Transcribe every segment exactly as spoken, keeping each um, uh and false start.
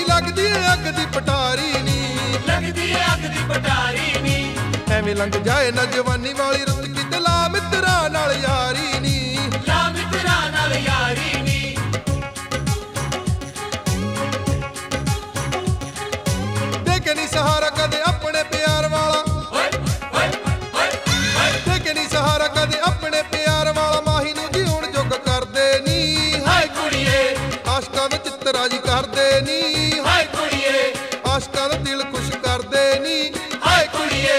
ਨੀ ਲੱਗਦੀ ਏ ਅੱਗ ਦੀ ਪਟਾਰੀ ਨੀ, ਲੱਗਦੀ ਏ ਅੱਗ ਦੀ ਪਟਾਰੀ ਨੀ। ਐਵੇਂ ਲੰਘ ਜਾਏ ਨਾ ਜਵਾਨੀ ਵਾਲੀ ਰੁੱਤ ਕਿਤੇ ਲਾ ਮਿੱਤਰਾਂ ਨਾਲ ਯਾਰੀ ਨੀ, ਲਾ ਮਿੱਤਰਾਂ ਨਾਲ ਯਾਰੀ ਨੀ। ਦੇ ਕੇ ਨੀ ਸਹਾਰਾ ਕਦੇ ਆਪਣੇ ਪਿਆਰ ਵਾਲਾ, ਓਏ ਓਏ ਓਏ ਓਏ ਦੇ ਕੇ ਨੀ ਸਹਾਰਾ ਕਦੇ ਆਪਣੇ ਪਿਆਰ ਵਾਲਾ, ਮਾਹੀ ਨੂੰ ਜਿਉਣ ਜੋਗ ਕਰਦੇ ਨੀ। ਹਾਏ ਕੁੜੀਏ, ਆਸ਼ਕਾਂ ਦਾ ਚਿੱਤ ਰਾਜੀ ਕਰਦੇ ਨੀ, ਹਾਏ ਕੁੜੀਏ, ਆਸ਼ਕਾਂ ਦਾ ਦਿਲ ਖੁਸ਼ ਕਰਦੇ ਨੀ। ਹਾਏ ਕੁੜੀਏ।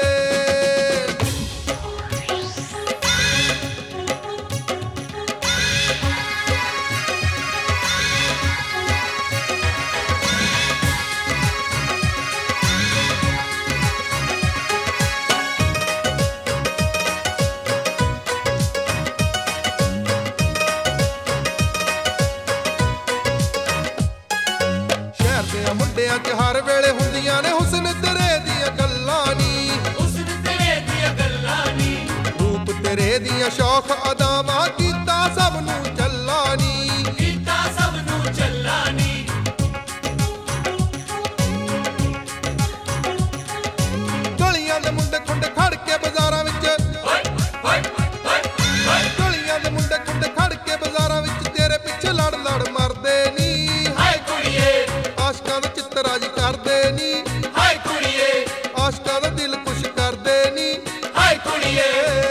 ਸ਼ਹਿਰ ਦੇ ਮੁੰਡਿਆਂ 'ਚ ਹਰ ਵੇਲੇ ਹੁੰਦੀਆਂ ਨੇ ਹੁਸਨ ਤੇਰੇ ਦੀਆਂ ਗੱਲਾਂ ਨੀ, ਹੁਸਨ ਤੇਰੇ ਦੀਆਂ ਗੱਲਾਂ ਨੀ। ਰੂਪ ਤੇਰੇ ਦੀਆਂ ਸ਼ੌਖ ਅਦਾਵਾਂ ਕੀਤਾ ਸਭ ਨੂੰ ਚੱਲਾ ਨੀ, ਕੀਤਾ ਸਭ ਨੂੰ ਚੱਲਾ ਨੀ। ਗਲੀਆਂ ਦੇ ਮੁੰਡੇ ਖੁੰਡੇ ਖੜ ਕੇ ਬਾਜ਼ਾਰਾਂ ਵਿੱਚ, ਓਏ ਓਏ ਓਏ ਓਏ ਗਲੀਆਂ ਦੇ ਮੁੰਡੇ ਖੁੰਡੇ ਖੜ ਕੇ ਬਾਜ਼ਾਰਾਂ ਵਿੱਚ ਤੇਰੇ ਪਿੱਛੇ ਲੜ ਲੜ ਮਰਦੇ ਨੀ। ਹਾਏ ਕੁੜੀਏ, ਆਸ਼ਕਾਂ ਦਾ ਚਿੱਤ ਰਾਜੀ ਕਰਦੇ ਨੀ, ਹਾਏ ਕੁੜੀਏ, ਆਸ਼ਕਾਂ ਦਾ ਦਿਲ ਖੁਸ਼ ਕਰਦੇ ਨੀ। ਹਾਏ ਕੁੜੀਏ।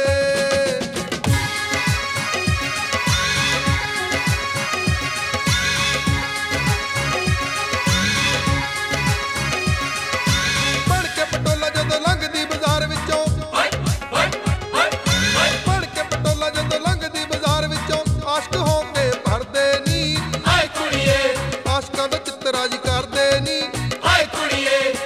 ਬਣ ਕੇ ਪਟੋਲਾ ਜਦੋਂ ਲੰਘਦੀ ਬਾਜ਼ਾਰ ਵਿੱਚੋਂ, ਓਏ ਓਏ ਓਏ ਓਏ ਬਣ ਕੇ ਪਟੋਲਾ ਜਦੋਂ ਲੰਘਦੀ ਬਾਜ਼ਾਰ ਵਿੱਚੋਂ, ਆਸ਼ਕ ਹੋ ਕੇ ਭਰਦੇ ਨੀ। ਹਾਏ ਕੁੜੀਏ, ਆਸ਼ਕਾਂ ਦਾ ਚਿੱਤ ਰਾਜੀ ਕਰਦੇ ਨੀ। ਹਾਏ ਕੁੜੀਏ।